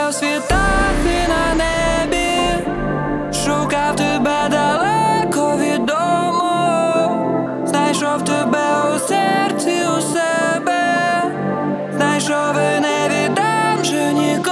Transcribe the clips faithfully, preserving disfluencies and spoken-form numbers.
тебе у світах і на небі, шукав тебе далеко від дому, знайшов тебе у серці у себе, знайшов і не віддам же нікому.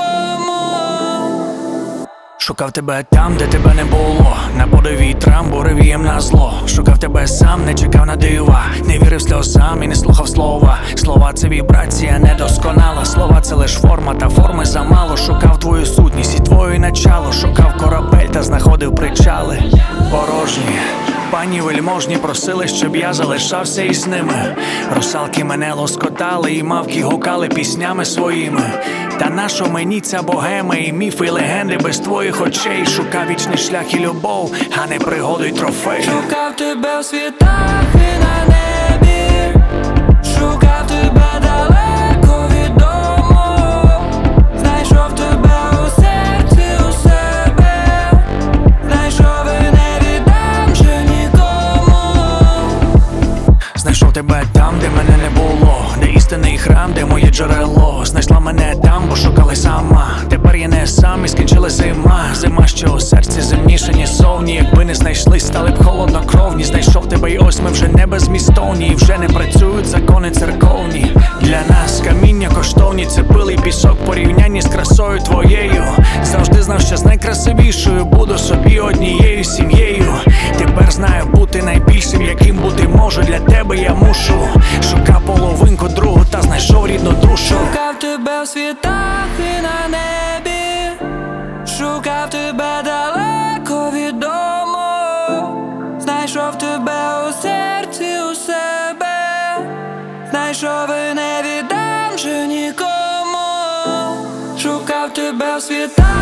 Шукав тебе там, де тебе не було, на подив вітрам, буревієм на зло. Шукав тебе сам, не чекав на дива, не вірив сльозам і не слухав слова. Слова — це вібрація недосконала, слова — це лиш форма, та форми замало. Шукав твою сутність і твоє начало, шукав корабель та знаходив причали порожні. Пані вельможні просили, щоб я залишався із ними. Русалки мене лоскотали і мавки гукали піснями своїми. Та нащо мені ця богема і міфи, і легенди без твоїх очей? Шукав вічний шлях і любов, а не пригоду й трофей. Шукав тебе у світах і на небі, шукав тебе далеко від дому, знайшов тебе у серці у себе, знайшов і не віддам же нікому. Знайшов тебе там, де мене не було, де істинний храм, де моє джерело. Знайшла мене там, бо шукала сама. Тепер я не сам і скінчила зима. Зима, що у серці земніше, ніж зовні. Якби не знайшли, стали б холоднокровні. Знайшов тебе і ось ми вже не безмістовні, і вже не працюють закони церковні. Для нас каміння коштовні, це пил і пісок в порівнянні з красою твоєю. Завжди знав, що з найкрасивішою буду собі однією сім'єю. Тепер знаю бути найбільшим, яким бути можу. Для тебе я мушу. Шукав половинку другу та знайшов рідну душу. Шукав тебе у світах і на небі, шукав тебе далеко від дому, знайшов тебе у серці у себе, знайшов і не віддам же нікому. Шукав тебе у світах